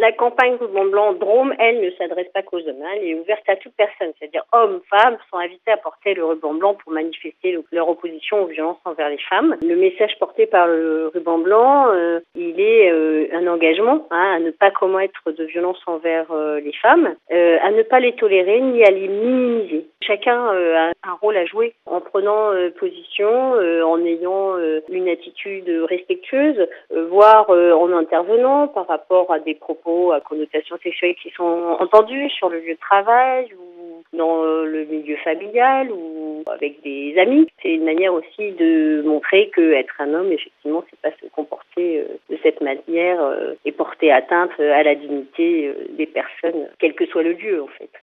La campagne Ruban Blanc Drôme, elle, ne s'adresse pas qu'aux hommes. Elle est ouverte à toute personne, c'est-à-dire hommes, femmes sont invités à porter le ruban blanc pour manifester leur opposition aux violences envers les femmes. Le message porté par le ruban blanc, il est un engagement à ne pas commettre de violences envers les femmes, à ne pas les tolérer ni à les minimiser. Chacun a un rôle à jouer en prenant position, en ayant une attitude respectueuse, voire en intervenant par rapport à des propos à connotation sexuelle qui sont entendus sur le lieu de travail ou dans le milieu familial ou avec des amis. C'est une manière aussi de montrer qu'être un homme, effectivement, c'est pas se comporter de cette manière et porter atteinte à la dignité des personnes, quel que soit le lieu, en fait.